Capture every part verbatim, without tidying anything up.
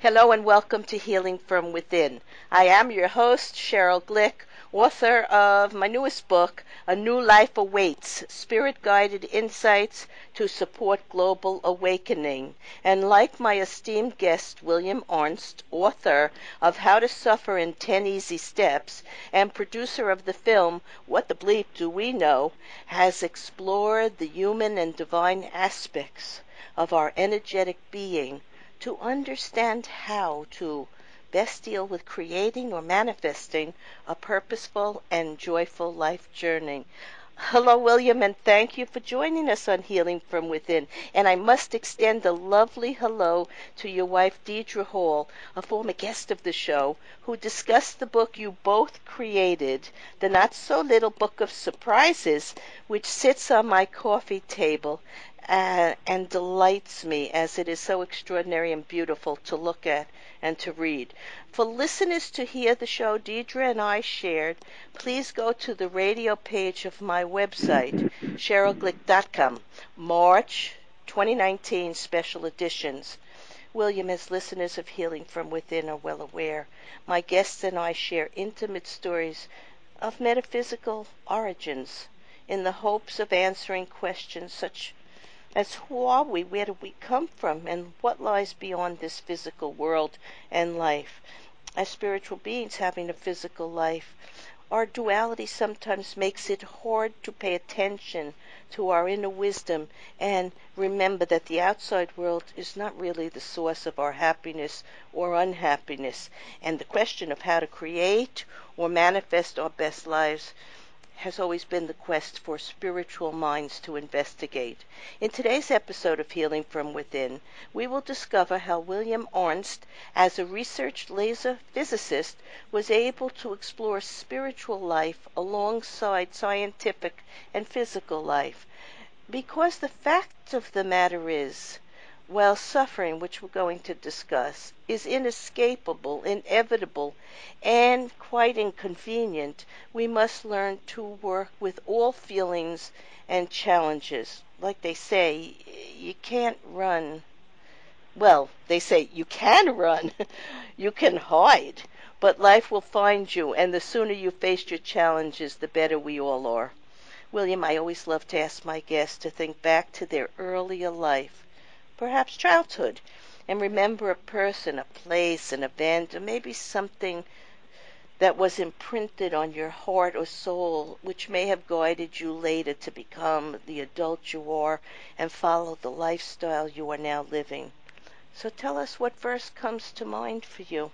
Hello and welcome to Healing from Within. I am your host, Cheryl Glick, author of my newest book, A New Life Awaits, Spirit-Guided Insights to Support Global Awakening. And like my esteemed guest, William Ornst, author of How to Suffer in ten Easy Steps, and producer of the film, What the Bleep Do We Know, has explored the human and divine aspects of our energetic being to understand how to best deal with creating or manifesting a purposeful and joyful life journey. Hello, William, and thank you for joining us on Healing from Within. And I must extend a lovely hello to your wife, Deidre Hall, a former guest of the show, who discussed the book you both created, The Not-So-Little Book of Surprises, which sits on my coffee table uh, and delights me, as it is so extraordinary and beautiful to look at and to read. For listeners to hear the show Deidre and I shared, please go to the radio page of my website, cheryl glick dot com, March twenty nineteen Special Editions. William, as listeners of Healing from Within are well aware, my guests and I share intimate stories of metaphysical origins in the hopes of answering questions such as who are we, where do we come from, and what lies beyond this physical world and life. As spiritual beings having a physical life, our duality sometimes makes it hard to pay attention to our inner wisdom and remember that the outside world is not really the source of our happiness or unhappiness. And the question of how to create or manifest our best lives has always been the quest for spiritual minds to investigate. In today's episode of Healing from Within, we will discover how William Ornst, as a research laser physicist, was able to explore spiritual life alongside scientific and physical life. Because the fact of the matter is, while suffering, which we're going to discuss, is inescapable, inevitable, and quite inconvenient, we must learn to work with all feelings and challenges. Like they say, you can't run. Well, they say you can run, you can hide, but life will find you, and the sooner you face your challenges, the better we all are. William, I always love to ask my guests to think back to their earlier life, perhaps childhood, and remember a person, a place, an event, or maybe something that was imprinted on your heart or soul, which may have guided you later to become the adult you are and follow the lifestyle you are now living. So tell us what first comes to mind for you.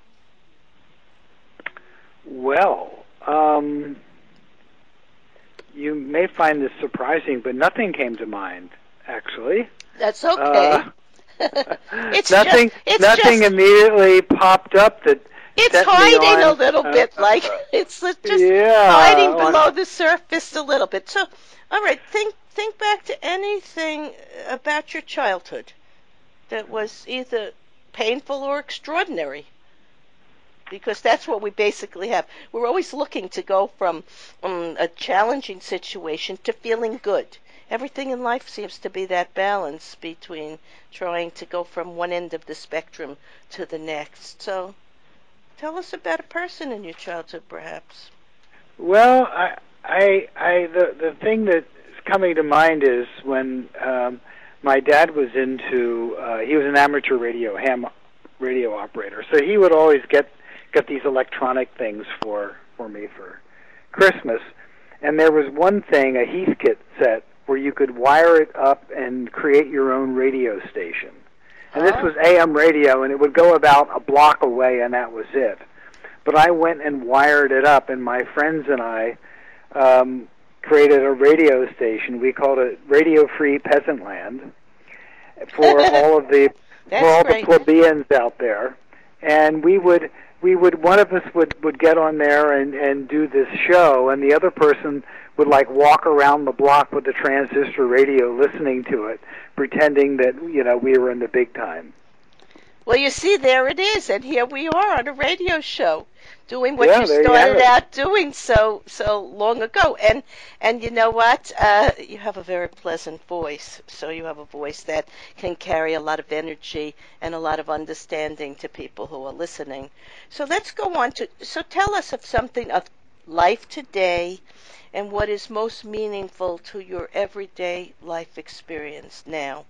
Well, um, you may find this surprising, but nothing came to mind, actually. That's okay. Uh, it's nothing. Just, it's nothing just, immediately popped up that. It's set hiding me on, a little uh, bit, like it's just yeah, hiding below on, the surface a little bit. So, all right, think think back to anything about your childhood that was either painful or extraordinary, because that's what we basically have. We're always looking to go from um, a challenging situation to feeling good. Everything in life seems to be that balance between trying to go from one end of the spectrum to the next. So tell us about a person in your childhood, perhaps. Well, I, I, I, the the thing that's coming to mind is when um, my dad was into. Uh, he was an amateur radio ham radio operator, so he would always get get these electronic things for for me for Christmas. And there was one thing, a Heathkit set, where you could wire it up and create your own radio station. And this was A M radio, and it would go about a block away, and that was it. But I went and wired it up, and my friends and I um, created a radio station. We called it Radio Free Peasant Land for all of the for all great. the plebeians out there. And we would we would one of us would, would get on there and, and do this show, and the other person would like walk around the block with the transistor radio listening to it, pretending that, you know, we were in the big time. Well, you see, there it is, and here we are on a radio show, doing what Yeah, you there you have started it. out doing so so long ago. And and you know what? Uh, you have a very pleasant voice, so you have a voice that can carry a lot of energy and a lot of understanding to people who are listening. So let's go on to. So tell us of something of life today, and what is most meaningful to your everyday life experience now.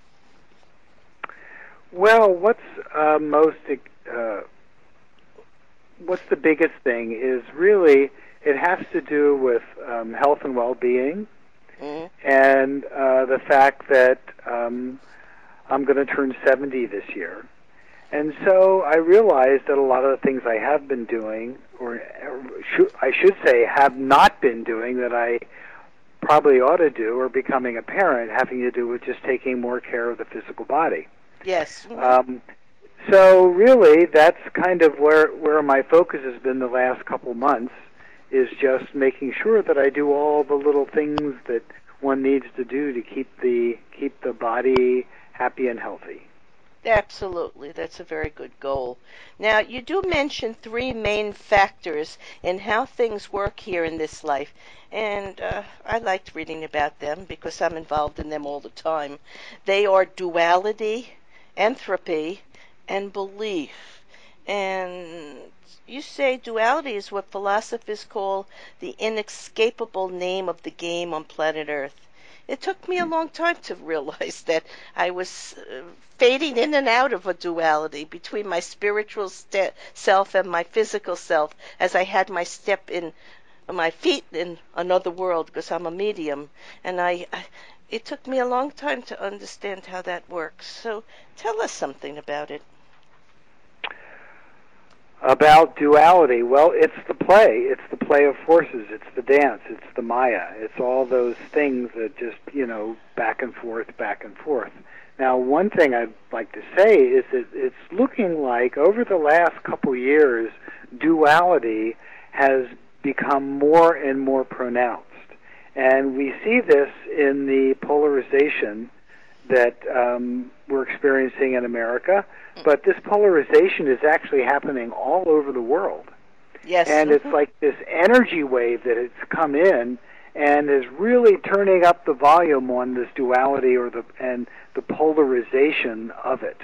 Well, what's uh, most uh, what's the biggest thing is really it has to do with um, health and well-being, Mm. and uh, the fact that um, I'm going to turn seventy this year. And so I realized that a lot of the things I have been doing, or should, I should say have not been doing, that I probably ought to do, or becoming a parent, having to do with just taking more care of the physical body. Yes. Mm-hmm. Um, so really, that's kind of where where my focus has been the last couple months, is just making sure that I do all the little things that one needs to do to keep the keep the body happy and healthy. Absolutely. That's a very good goal. Now, you do mention three main factors in how things work here in this life, and uh, I liked reading about them because I'm involved in them all the time. They are duality, entropy, and belief. And you say duality is what philosophers call the inescapable name of the game on planet Earth. It took me a long time to realize that I was uh, fading in and out of a duality between my spiritual st- self and my physical self, as I had my step in my feet in another world, because I'm a medium, and I, I it took me a long time to understand how that works. So tell us something about it. About duality, well, it's the play. It's the play of forces. It's the dance. It's the Maya. It's all those things that just, you know, back and forth, back and forth. Now, one thing I'd like to say is that it's looking like over the last couple years, duality has become more and more pronounced. And we see this in the polarization that um, we're experiencing in America, but this polarization is actually happening all over the world. Yes. And it's Mhm. like this energy wave that has come in and is really turning up the volume on this duality or the and the polarization of it.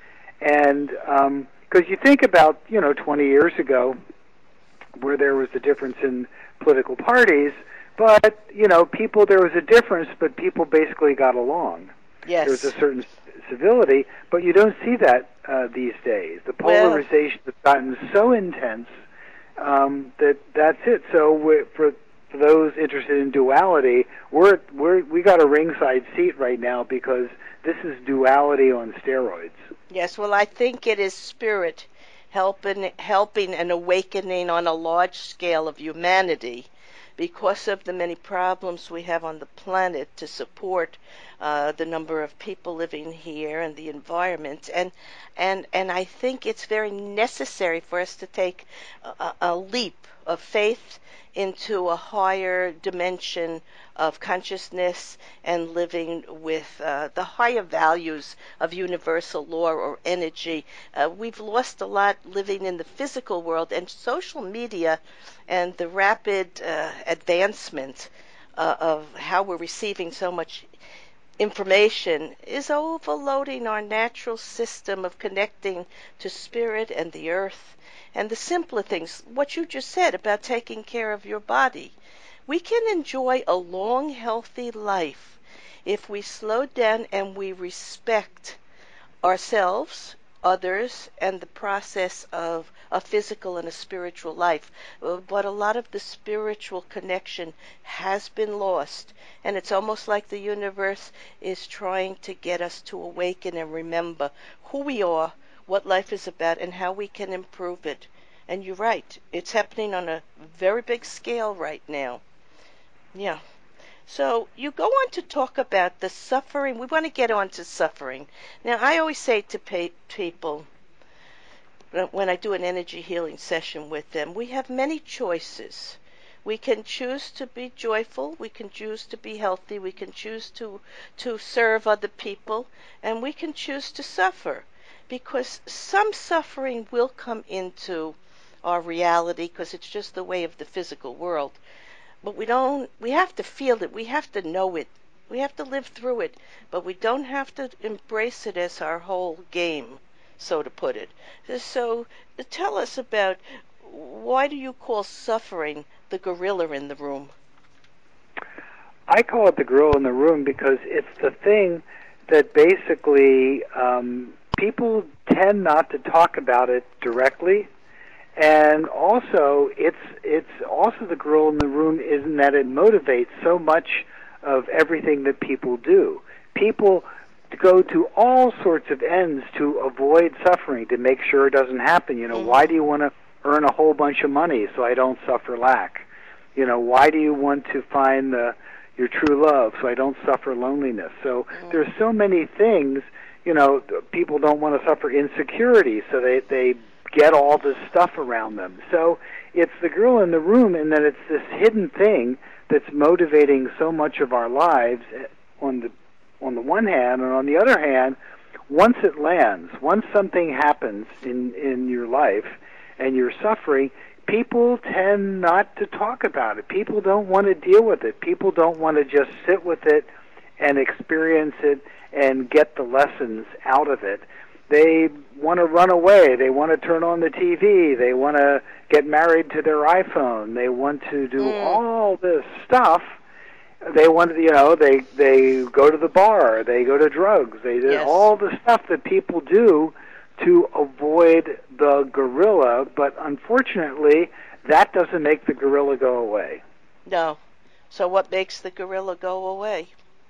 And because um, you think about, you know, twenty years ago, where there was a difference in political parties, but, you know, people, there was a difference, but people basically got along. Yes. There's a certain civility, but you don't see that uh, these days. The polarization well, has gotten so intense um, that that's it. So we're, for for those interested in duality, we're we're we got a ringside seat right now because this is duality on steroids. Yes. Well, I think it is spirit helping helping an awakening on a large scale of humanity, because of the many problems we have on the planet to support uh, the number of people living here and the environment. And and and I think it's very necessary for us to take a, a leap of faith into a higher dimension of consciousness and living with uh, the higher values of universal law or energy. Uh, we've lost a lot living in the physical world, and social media and the rapid uh, advancement uh, of how we're receiving so much information is overloading our natural system of connecting to spirit and the earth and the simpler things, what you just said about taking care of your body. We can enjoy a long, healthy life if we slow down and we respect ourselves, others, and the process of a physical and a spiritual life. But a lot of the spiritual connection has been lost, and it's almost like the universe is trying to get us to awaken and remember who we are, what life is about, and how we can improve it. And you're right, it's happening on a very big scale right now. Yeah. So you go on to talk about the suffering. We want to get on to suffering. Now, I always say to pay, people, when I do an energy healing session with them, we have many choices. We can choose to be joyful, we can choose to be healthy, we can choose to, to serve other people, and we can choose to suffer. because some suffering will come into our reality because it's just the way of the physical world. But we don't, we have to feel it, we have to know it, we have to live through it, but we don't have to embrace it as our whole game, so to put it. So tell us about, why do you call suffering the gorilla in the room? I call it the gorilla in the room because it's the thing that basically um, people tend not to talk about it directly, and also it's it's also the gorilla in the room in that it motivates so much of everything that people do. People go to all sorts of ends to avoid suffering, to make sure it doesn't happen. You know, mm-hmm. Why do you want to earn a whole bunch of money so I don't suffer lack? You know, why do you want to find the your true love so I don't suffer loneliness? So mm-hmm. there's so many things. You know, people don't want to suffer insecurity, so they they get all this stuff around them. So it's the gorilla in the room in that it's this hidden thing that's motivating so much of our lives on the on the one hand, and on the other hand, once it lands, once something happens in in your life and you're suffering, people tend not to talk about it. People don't want to deal with it. People don't want to just sit with it and experience it and get the lessons out of it. They want to run away. They want to turn on the T V. They want to get married to their iPhone. They want to do mm. all this stuff. They want to, you know, they they go to the bar. They go to drugs. They do yes. all the stuff that people do to avoid the gorilla, but unfortunately, that doesn't make the gorilla go away. No. So what makes the gorilla go away?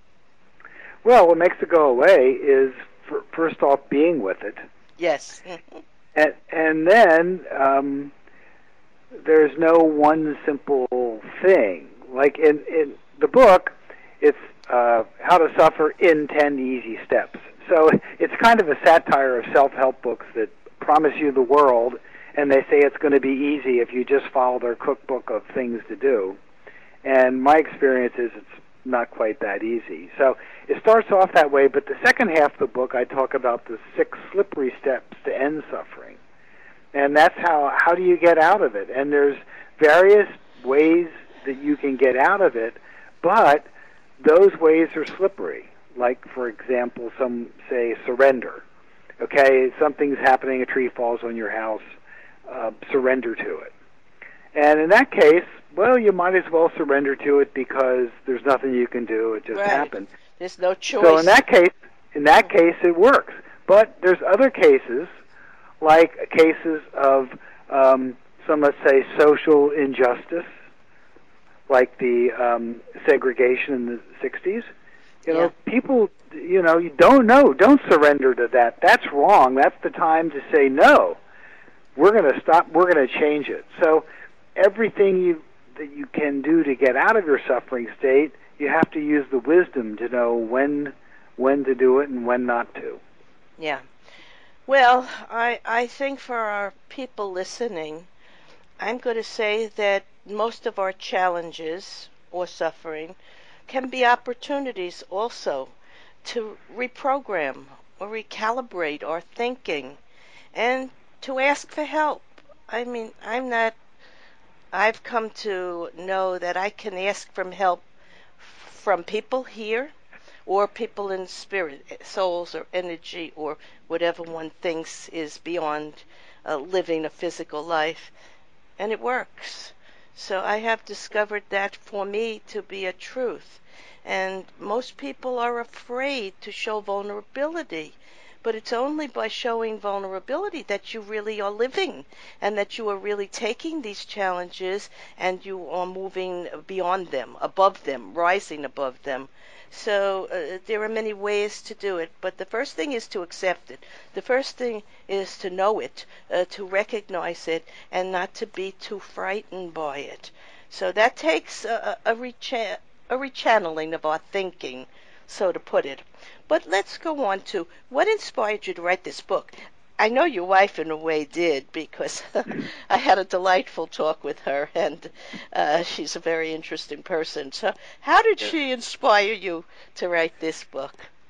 Well, what makes it go away is, for, first off, being with it. Yes. and, and then um, there's no one simple thing. Like in, in the book, it's uh, How to Suffer in ten Easy Steps. So it's kind of a satire of self-help books that promise you the world, and they say it's going to be easy if you just follow their cookbook of things to do. And my experience is it's not quite that easy. So it starts off that way, but the second half of the book, I talk about the six slippery steps to end suffering. And that's how, how do you get out of it? And there's various ways that you can get out of it, but those ways are slippery. Like, for example, some say surrender. Okay, something's happening, a tree falls on your house, uh, surrender to it. And in that case, well, you might as well surrender to it because there's nothing you can do. It just right. happened. There's no choice. So in that case, in that case, it works. But there's other cases, like cases of um, some, let's say, social injustice, like the um, segregation in the sixties. You know, yeah. people, you know, you don't know. Don't surrender to that. That's wrong. That's the time to say, no, we're going to stop. We're going to change it. So everything you that you can do to get out of your suffering state, you have to use the wisdom to know when when to do it and when not to. Yeah. Well, I, I think for our people listening, I'm going to say that most of our challenges or suffering can be opportunities also to reprogram or recalibrate our thinking and to ask for help. I mean, I'm not, I've come to know that I can ask for help from people here or people in spirit, souls or energy or whatever one thinks is beyond uh, living a physical life, and it works. So I have discovered that for me to be a truth. And most people are afraid to show vulnerability. But it's only by showing vulnerability that you really are living and that you are really taking these challenges and you are moving beyond them, above them, rising above them. So uh, there are many ways to do it, but the first thing is to accept it. The first thing is to know it, uh, to recognize it, and not to be too frightened by it. So that takes a, a, recha- a rechanneling of our thinking, so to put it. But let's go on to what inspired you to write this book. I know your wife in a way did, because I had a delightful talk with her, and uh, she's a very interesting person. So how did she inspire you to write this book?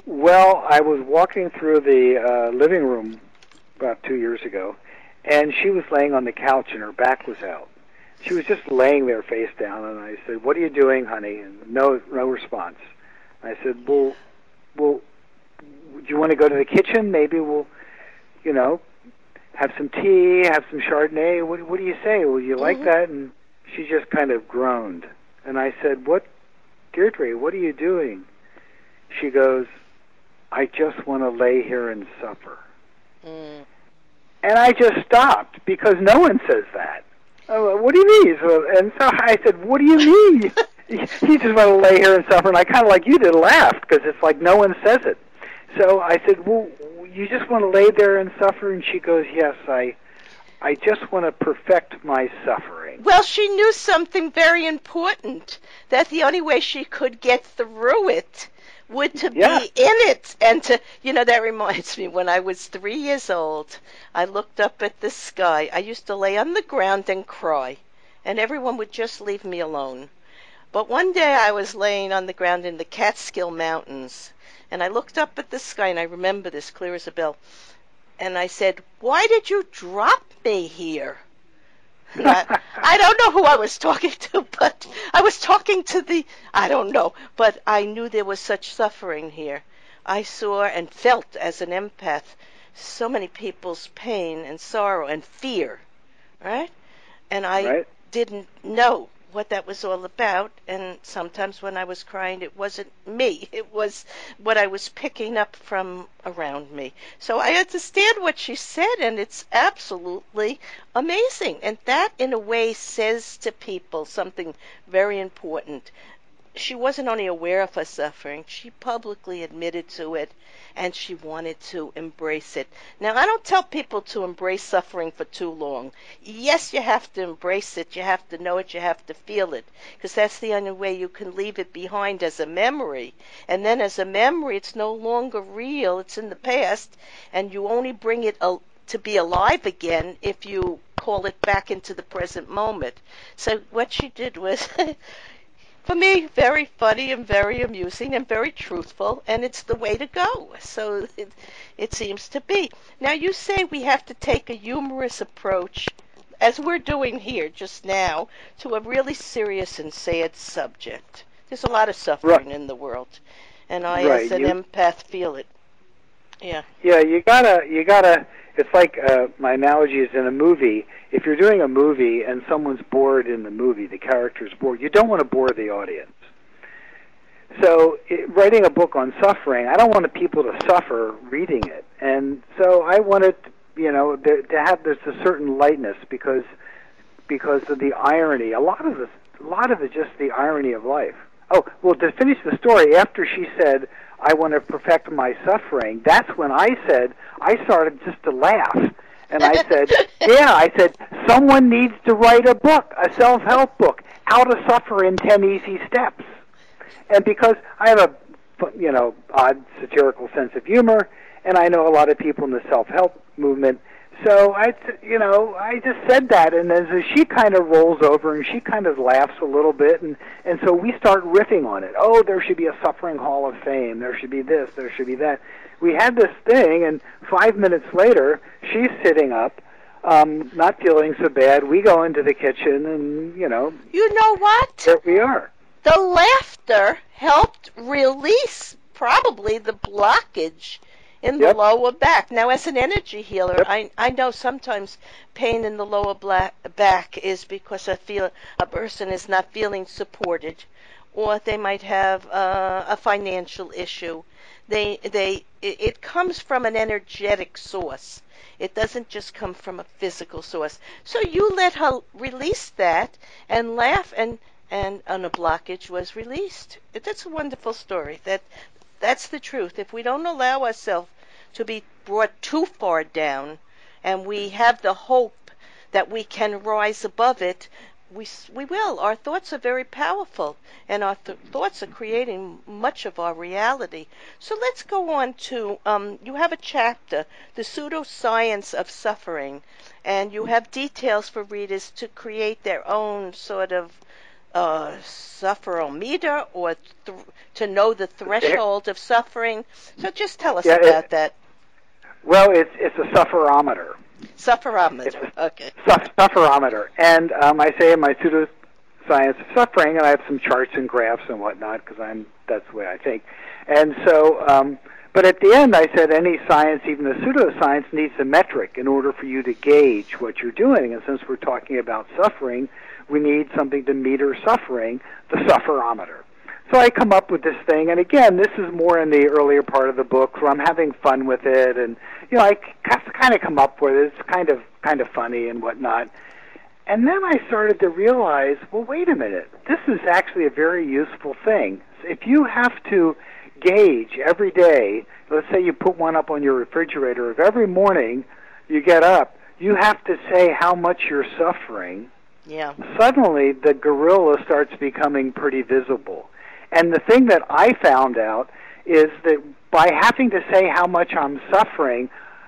Well, I was walking through the uh, living room about two years ago, and she was laying on the couch and her back was out. She was just laying there face down, and I said, "What are you doing, honey?" And no, no response. I said, "Well, well, do you want to go to the kitchen? Maybe we'll, you know, have some tea, have some Chardonnay. What, what do you say? Will you like Mm-hmm. that?" And she just kind of groaned. And I said, "What, Deirdre, what are you doing?" She goes, "I just want to lay here and suffer." Mm. And I just stopped because no one says that. Oh, what do you mean? So, and so I said, "What do you mean? You just want to lay here and suffer?" And I kind of like you did laughed because it's like no one says it. So I said, "Well, you just want to lay there and suffer?" And she goes, "Yes, I, I just want to perfect my suffering." Well, she knew something very important, that the only way she could get through it would to Yeah. be in it. And to, you know, that reminds me, when I was three years old, I looked up at the sky. I used to lay on the ground and cry, and everyone would just leave me alone. But one day I was laying on the ground in the Catskill Mountains, and I looked up at the sky, and I remember this clear as a bell, and I said, "Why did you drop me here?" I, I don't know who I was talking to, but I was talking to the, I don't know, but I knew there was such suffering here. I saw and felt as an empath so many people's pain and sorrow and fear, right? And I Right? didn't know what that was all about, and sometimes when I was crying, it wasn't me. It was what I was picking up from around me. So I understand what she said, and it's absolutely amazing. And that, in a way, says to people something very important. She wasn't only aware of her suffering, she publicly admitted to it, and she wanted to embrace it. Now, I don't tell people to embrace suffering for too long. Yes, you have to embrace it, you have to know it, you have to feel it, because that's the only way you can leave it behind as a memory. And then as a memory, it's no longer real, it's in the past, and you only bring it a, to be alive again if you call it back into the present moment. So what she did was for me, very funny and very amusing and very truthful, and it's the way to go. So it, it seems to be. Now, you say we have to take a humorous approach, as we're doing here just now, to a really serious and sad subject. There's a lot of Right. suffering in the world, and I, Right. as an You, empath, feel it. Yeah. yeah, you gotta, you gotta. It's like uh, my analogy is in a movie. If you're doing a movie and someone's bored in the movie, the character's bored, you don't want to bore the audience. So, it, writing a book on suffering, I don't want the people to suffer reading it, and so I wanted, you know, to, to have there's a certain lightness because because of the irony. A lot of this, a lot of it, just the irony of life. Oh, well, to finish the story, after she said, "I want to perfect my suffering," that's when I said, I started just to laugh. And I said, yeah, I said, someone needs to write a book, a self-help book, How to Suffer in ten Easy Steps. And because I have a, you know, odd satirical sense of humor, and I know a lot of people in the self-help movement, so I, you know, I just said that, and then so she kind of rolls over and she kind of laughs a little bit, and and so we start riffing on it. Oh, there should be a Suffering Hall of Fame. There should be this. There should be that. We had this thing, and five minutes later, she's sitting up, um, not feeling so bad. We go into the kitchen, and you know, You know what? there we are. The laughter helped release probably the blockage in the Yep. lower back. Now, as an energy healer, Yep. I I know sometimes pain in the lower black, back is because I feel a person is not feeling supported, or they might have uh, a financial issue. They they it, it comes from an energetic source. It doesn't just come from a physical source. So you let her release that and laugh, and and, and a blockage was released. That's a wonderful story. That that's the truth. If we don't allow ourselves to be brought too far down, and we have the hope that we can rise above it, we we will. Our thoughts are very powerful, and our th- thoughts are creating much of our reality. So let's go on to um, you have a chapter, the pseudoscience of suffering, and you have details for readers to create their own sort of uh, sufferometer, or th- to know the threshold of suffering. So just tell us yeah, about it, that. Well, it's it's a sufferometer. Sufferometer. It's a Okay. su- sufferometer, and um, I say in my pseudoscience of suffering, and I have some charts and graphs and whatnot because I'm that's the way I think. And so, um, but at the end, I said any science, even the pseudoscience, needs a metric in order for you to gauge what you're doing. And since we're talking about suffering, we need something to meter suffering, the sufferometer. So I come up with this thing, and again, this is more in the earlier part of the book, where I'm having fun with it, and you know, I kind of come up with it. It's kind of kind of funny and whatnot. And then I started to realize, well, wait a minute, this is actually a very useful thing. If you have to gauge every day, let's say you put one up on your refrigerator, if every morning you get up, you have to say how much you're suffering, yeah. Suddenly the gorilla starts becoming pretty visible. And the thing that I found out is that by having to say how much I'm suffering,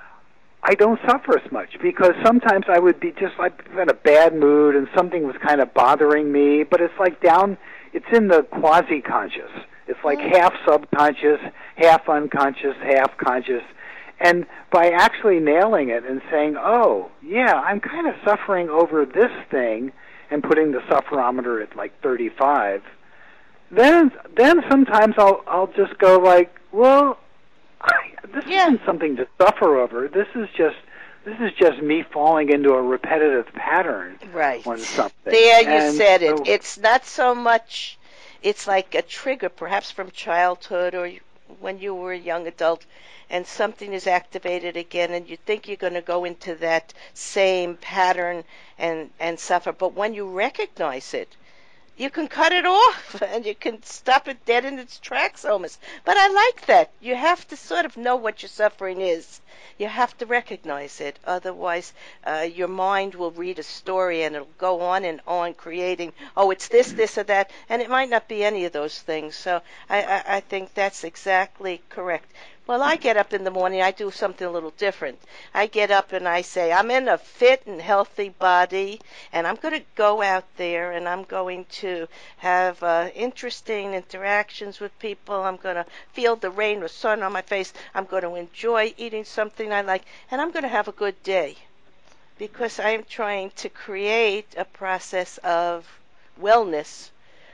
I don't suffer as much, because sometimes I would be just like in a bad mood and something was kind of bothering me, but it's like down, it's in the quasi-conscious. It's like Mm. half subconscious, half unconscious, half conscious. And by actually nailing it and saying, oh, yeah, I'm kind of suffering over this thing, and putting the sufferometer at like thirty-five, then then sometimes I'll I'll just go like, well, I, this Yeah. isn't something to suffer over. This is just this is just me falling into a repetitive pattern Right. on something. There you And said it. so- It's not so much, it's like a trigger, perhaps from childhood or when you were a young adult, and something is activated again, and you think you're going to go into that same pattern and, and suffer. But when you recognize it, you can cut it off and you can stop it dead in its tracks almost. But I like that. You have to sort of know what your suffering is. You have to recognize it. Otherwise, uh, your mind will read a story and it'll go on and on creating, oh, it's this, this, or that, and it might not be any of those things. So I, I, I think that's exactly correct. Well, I get up in the morning, I do something a little different. I get up and I say, I'm in a fit and healthy body, and I'm going to go out there and I'm going to have uh, interesting interactions with people. I'm going to feel the rain or sun on my face. I'm going to enjoy eating something I like, and I'm going to have a good day, because I'm trying to create a process of wellness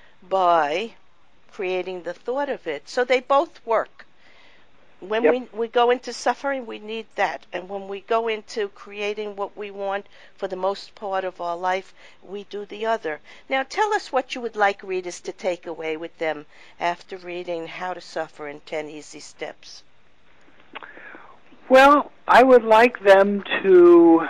by creating the thought of it. So they both work. When Yep. we, we go into suffering, we need that. And when we go into creating what we want for the most part of our life, we do the other. Now, tell us what you would like readers to take away with them after reading How to Suffer in ten Easy Steps. Well, I would like them to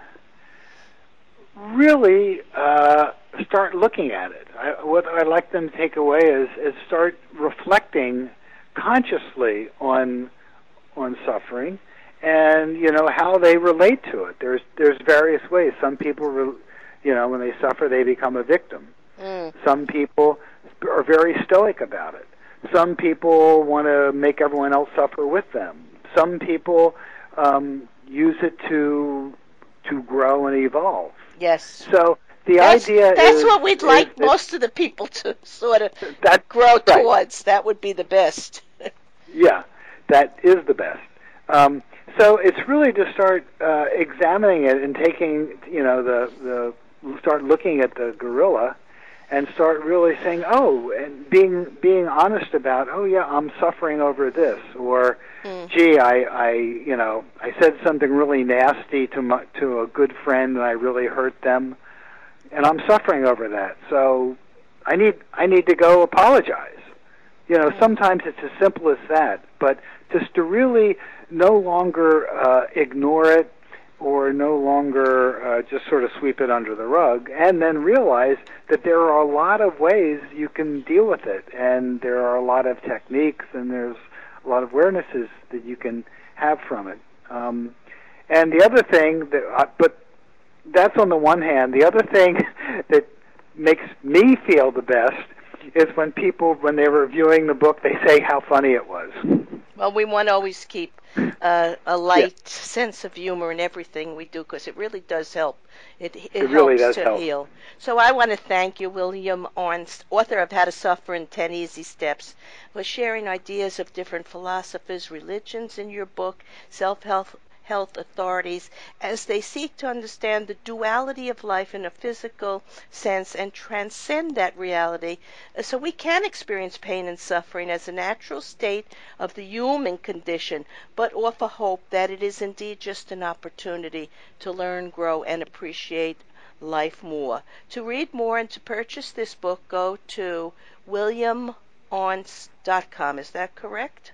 really uh, start looking at it. I, what I'd like them to take away is, is start reflecting consciously on on suffering, and you know how they relate to it. There's there's various ways. Some people, re, you know, when they suffer, they become a victim. Mm. Some people are very stoic about it. Some people want to make everyone else suffer with them. Some people um, use it to to grow and evolve. Yes. So the that's, idea that's is... what we'd is, like is, most of the people to sort of that, grow right. towards. That would be the best. Yeah, that is the best. Um, so it's really to start uh, examining it and taking, you know, the, the start looking at the gorilla and start really saying, oh, and being being honest about, oh yeah, I'm suffering over this, or mm. gee, I, I, you know, I said something really nasty to my, to a good friend and I really hurt them, and I'm suffering over that. So I need I need to go apologize. You know, sometimes it's as simple as that, but just to really no longer uh, ignore it or no longer uh, just sort of sweep it under the rug, and then realize that there are a lot of ways you can deal with it, and there are a lot of techniques, and there's a lot of awarenesses that you can have from it. Um, and the other thing, that, uh, but that's on the one hand. The other thing that makes me feel the best is when people, when they were reviewing the book, they say how funny it was. Well, we want to always keep uh, a Yeah, light sense of humor in everything we do because it really does help. It it it really helps does to help. heal. So I want to thank you, William Arndt, author of How to Suffer in ten Easy Steps, for sharing ideas of different philosophies, religions in your book, Self-Help Health Authorities, as they seek to understand the duality of life in a physical sense and transcend that reality uh, so we can experience pain and suffering as a natural state of the human condition, but offer hope that it is indeed just an opportunity to learn, grow, and appreciate life more. To read more and to purchase this book, go to william arntz dot com. Is that correct?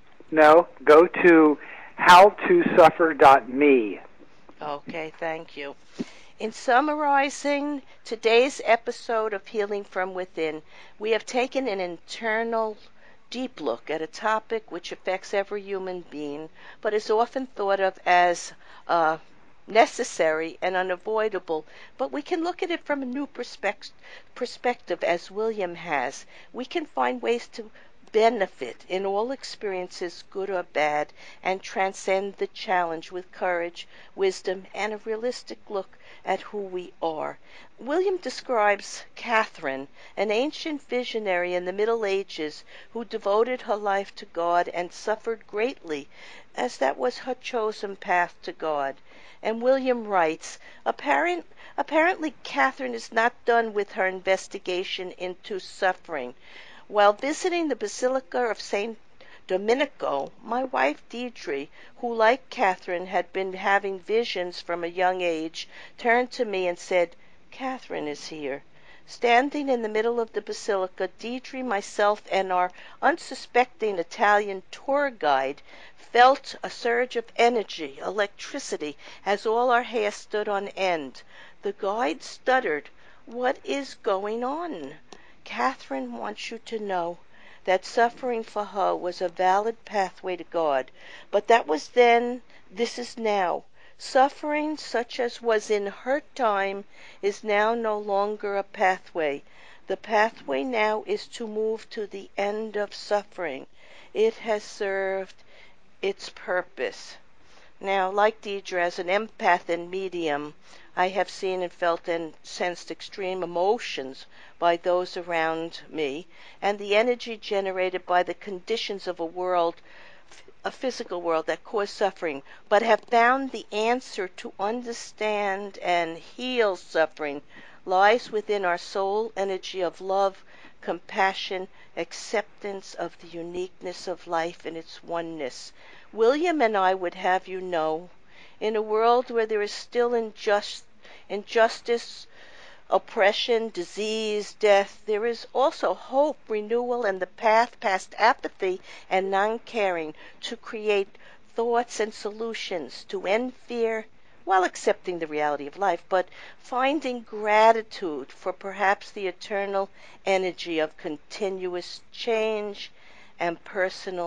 No, go to how to suffer dot me. Okay, thank you. In summarizing today's episode of Healing from Within, we have taken an internal, deep look at a topic which affects every human being, but is often thought of as uh, necessary and unavoidable. But we can look at it from a new perspec- perspective, as William has. We can find ways to benefit in all experiences, good or bad, and transcend the challenge with courage, wisdom, and a realistic look at who we are. William describes Catherine, an ancient visionary in the Middle Ages who devoted her life to God and suffered greatly, as that was her chosen path to God. And William writes, Apparent, apparently Catherine is not done with her investigation into suffering. While visiting the Basilica of Saint Domenico, my wife Deidre, who like Catherine had been having visions from a young age, turned to me and said, Catherine is here. Standing in the middle of the basilica, Deidre, myself, and our unsuspecting Italian tour guide felt a surge of energy, electricity, as all our hair stood on end. The guide stuttered, What is going on? Catherine wants you to know that suffering for her was a valid pathway to God, but that was then, this is now. Suffering such as was in her time is now no longer a pathway. The pathway now is to move to the end of suffering. It has served its purpose. Now, like Deidre, as an empath and medium, I have seen and felt and sensed extreme emotions by those around me, and the energy generated by the conditions of a world, a physical world that cause suffering, but have found the answer to understand and heal suffering lies within our soul energy of love, compassion, acceptance of the uniqueness of life and its oneness. William and I would have you know, in a world where there is still injust, injustice, oppression, disease, death, there is also hope, renewal, and the path past apathy and non-caring to create thoughts and solutions to end fear while accepting the reality of life, but finding gratitude for perhaps the eternal energy of continuous change and personal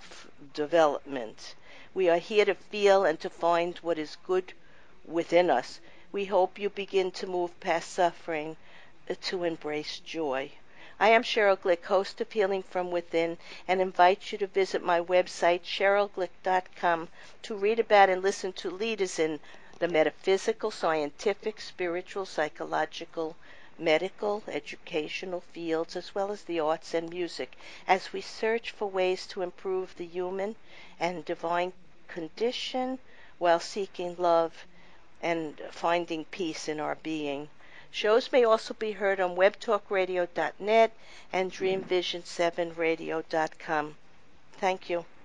self-development. We are here to feel and to find what is good within us. We hope you begin to move past suffering uh, to embrace joy. I am Cheryl Glick, host of Healing from Within, and invite you to visit my website, cheryl glick dot com, to read about and listen to leaders in the metaphysical, scientific, spiritual, psychological, medical, educational fields, as well as the arts and music, as we search for ways to improve the human and divine condition while seeking love and finding peace in our being. Shows may also be heard on web talk radio dot net and dream vision seven radio dot com. Thank you.